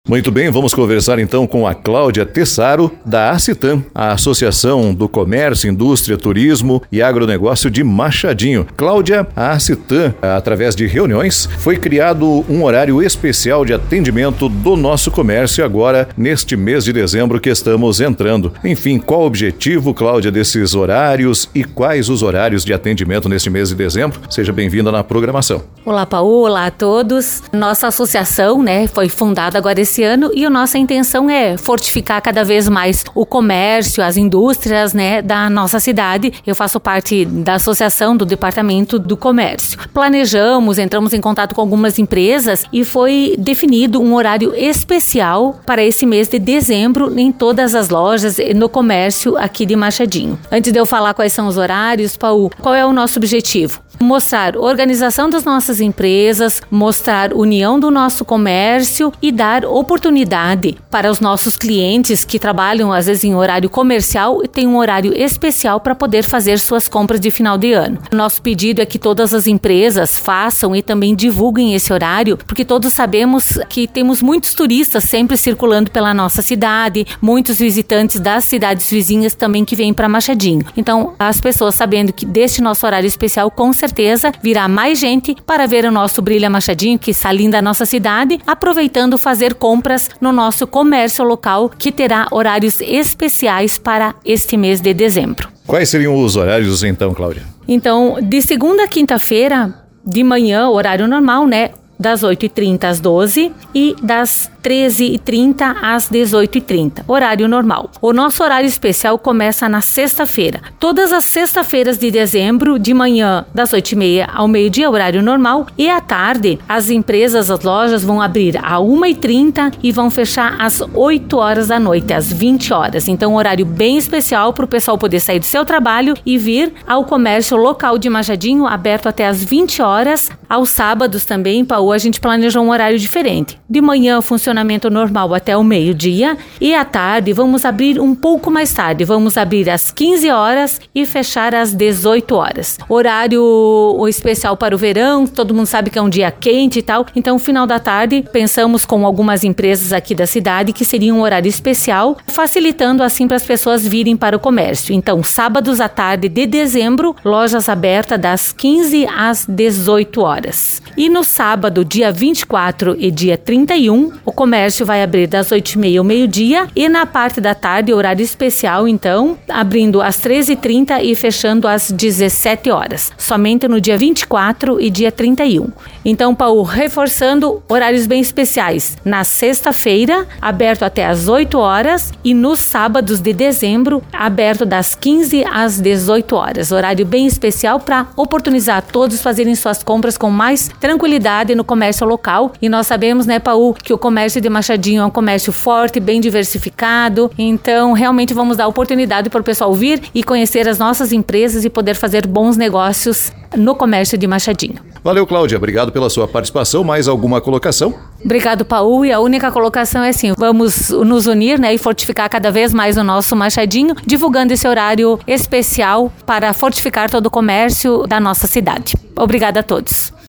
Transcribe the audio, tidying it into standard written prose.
Muito bem, vamos conversar então com a Cláudia Tessaro, da ACITAM, a Associação do Comércio, Indústria, Turismo e Agronegócio de Machadinho. Cláudia, a ACITAM, através de reuniões, foi criado um horário especial de atendimento do nosso comércio agora, neste mês de dezembro que estamos entrando. Enfim, qual o objetivo, Cláudia, desses horários e quais os horários de atendimento neste mês de dezembro? Seja bem-vinda na programação. Olá, Paul, olá a todos. Nossa associação, foi fundada agora esse ano e a nossa intenção é fortificar cada vez mais o comércio, as indústrias, da nossa cidade. Eu faço parte da associação do Departamento do Comércio. Entramos em contato com algumas empresas e foi definido um horário especial para esse mês de dezembro em todas as lojas no comércio aqui de Machadinho. Antes de eu falar quais são os horários, Paul, qual é o nosso objetivo? Mostrar organização das nossas empresas, mostrar união do nosso comércio e dar oportunidade para os nossos clientes que trabalham às vezes em horário comercial e tem um horário especial para poder fazer suas compras de final de ano. Nosso pedido é que todas as empresas façam e também divulguem esse horário, porque todos sabemos que temos muitos turistas sempre circulando pela nossa cidade, muitos visitantes das cidades vizinhas também que vêm para Machadinho. Então, as pessoas sabendo que deste nosso horário especial, com certeza virá mais gente para ver o nosso Brilha Machadinho, que está linda a nossa cidade, aproveitando fazer compras no nosso comércio local, que terá horários especiais para este mês de dezembro. Quais seriam os horários então, Cláudia? Então, de segunda a quinta-feira, de manhã, horário normal, das 8h30 às 12 e das 13h30 às 18h30, horário normal. O nosso horário especial começa na sexta-feira. Todas as sextas-feiras de dezembro, de manhã, das 8h30 ao meio-dia, horário normal, e à tarde, as empresas, as lojas vão abrir às 1h30 e vão fechar às 8 horas da noite, às 20 horas. Então, um horário bem especial para o pessoal poder sair do seu trabalho e vir ao comércio local de Machadinho, aberto até às 20 horas. Aos sábados também, Paul, a gente planejou um horário diferente. De manhã, funcionamento normal até o meio-dia e à tarde vamos abrir um pouco mais tarde. Vamos abrir às 15 horas e fechar às 18 horas. Horário especial para o verão, todo mundo sabe que é um dia quente e tal. Então, final da tarde, pensamos com algumas empresas aqui da cidade que seria um horário especial, facilitando assim para as pessoas virem para o comércio. Então, sábados à tarde de dezembro, lojas abertas das 15 às 18 horas. E no sábado, dia 24 e dia 31, o comércio vai abrir das 8h30 ao meio-dia e na parte da tarde, horário especial, então, abrindo às 13h30 e fechando às 17 horas. Somente no dia 24 e dia 31. Então, Paul, reforçando horários bem especiais. Na sexta-feira, aberto até às 8 horas e nos sábados de dezembro, aberto das 15 às 18 horas. Horário bem especial para oportunizar todos fazerem suas compras com mais tranquilidade no comércio local. E nós sabemos, Paul, que o comércio de Machadinho é um comércio forte, bem diversificado. Então, realmente vamos dar oportunidade para o pessoal vir e conhecer as nossas empresas e poder fazer bons negócios no comércio de Machadinho. Valeu, Cláudia. Obrigado pela sua participação. Mais alguma colocação? Obrigado, Paul. E a única colocação é assim, vamos nos unir, e fortificar cada vez mais o nosso Machadinho, divulgando esse horário especial para fortificar todo o comércio da nossa cidade. Obrigada a todos.